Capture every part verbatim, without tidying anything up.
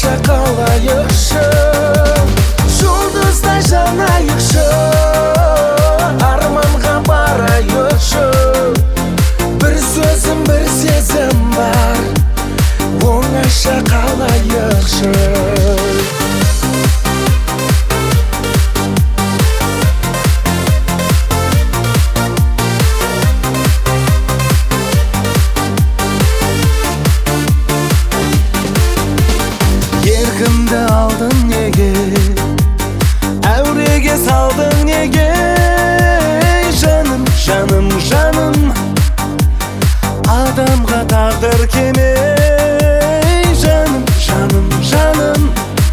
оңаша қалайықшы, жұлдыздай жанайықшы, арманға барайықшы. Бір сөзім, бір сезім бар, оңаша қалайықшы. Еркімді алдың неге, әуреге салдың неге? Жаным, жаным, жаным, адамға тағдыр кемей. Жаным, жаным, жаным,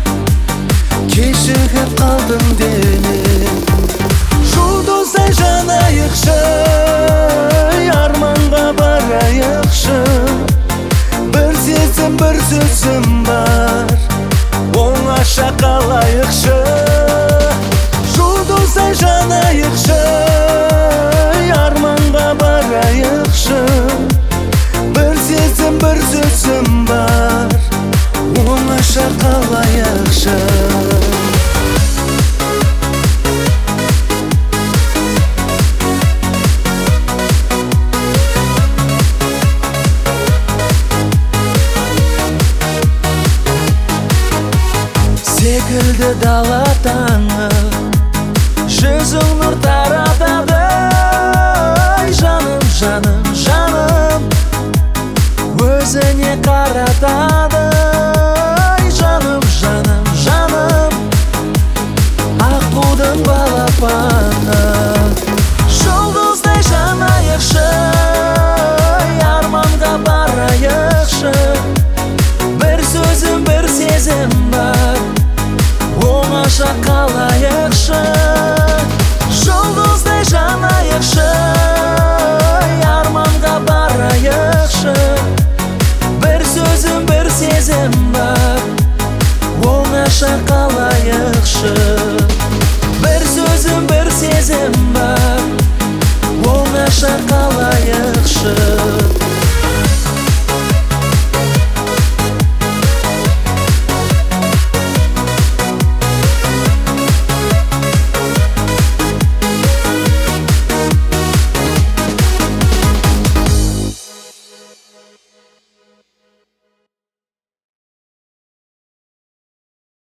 кешігіп қалдың деме. Жұлдыздай жанайықшы, арманға барайықшы. Бір сезім, бір сөзім бар, оңаша қалайықшы. Жұлдыздай жанайықшы, арманға барайықшы. Бір сезім, бір сөзім бар, оңаша қалайықшы. Секілді дала таңы, жүзің нұр таратады. Жаным, жаным, жаным, өзіне қаратады. Жаным, жаным, жаным, аққудың балапаны. Жұлдыздай жанайықшы, арманға барайықшы. Бір сөзім, бір сезім бар, оңаша қалайықшы. Жұлдыздай жанайықшы, арманға барайықшы. Бір сөзім, бір сезім бар, оңаша қалайықшы. Бір сөзім, бір сезім бар, оңаша қалайықшы.